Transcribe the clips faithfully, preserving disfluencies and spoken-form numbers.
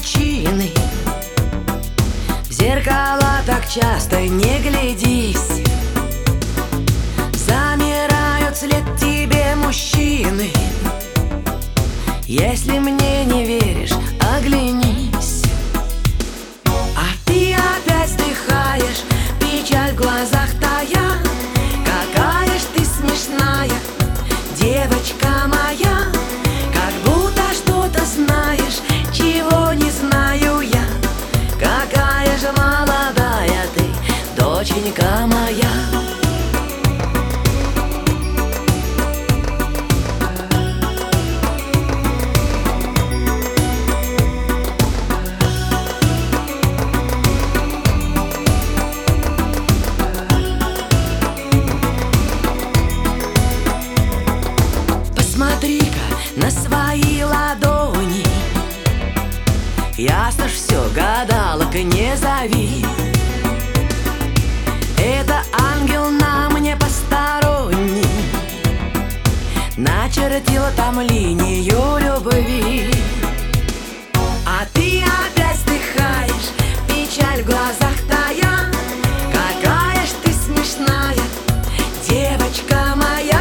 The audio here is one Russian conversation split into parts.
причины. В зеркала так часто не глядись, замирают вслед тебе мужчины. Если мне не веришь, оглянись. А ты опять вздыхаешь, печаль в глазах тая. Какая ж ты смешная, девочка моя. Как будто что-то знаешь, чего не знаю я. Какая же молодая ты, доченька моя. Посмотри-ка на свои ладони. Ясно ж все, гадалок не зови. Это ангел на мне посторонний, начертила там линию любви. А ты опять вздыхаешь, печаль в глазах тая. Какая ж ты смешная, девочка моя.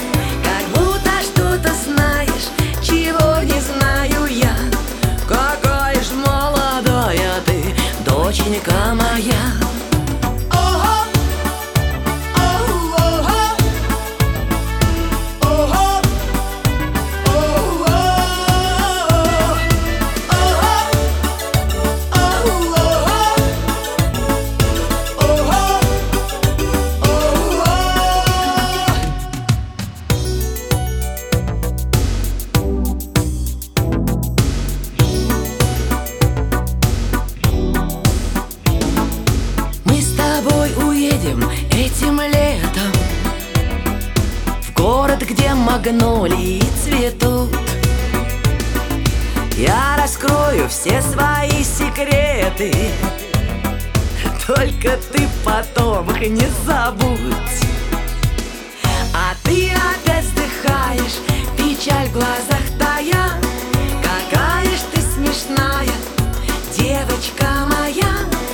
Доченька моя. Уедем этим летом в город, где магнолии цветут. Я раскрою все свои секреты, только ты потом их не забудь. А ты опять вздыхаешь, печаль в глазах тая. Какая ж ты смешная, девочка моя.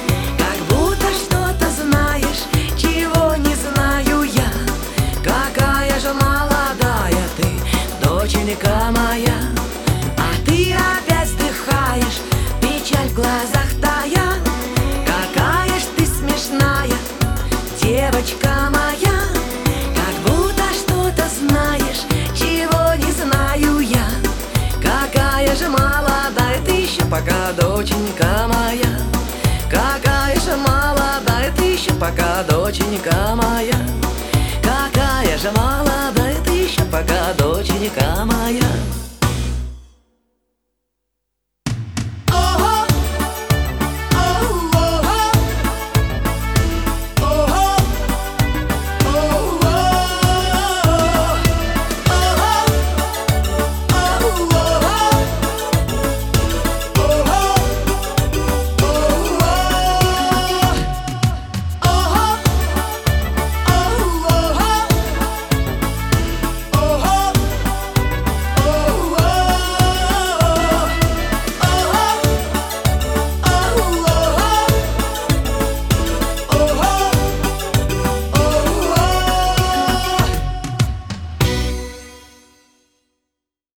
Доченька моя. А ты опять вздыхаешь, печаль в глазах тая. Какая ж ты смешная, девочка моя. Как будто что-то знаешь, чего не знаю я. Какая же молодая ты еще пока, доченька моя. Какая же молодая ты еще пока, доченька моя. Какая же молодая ты еще пока, доченька моя.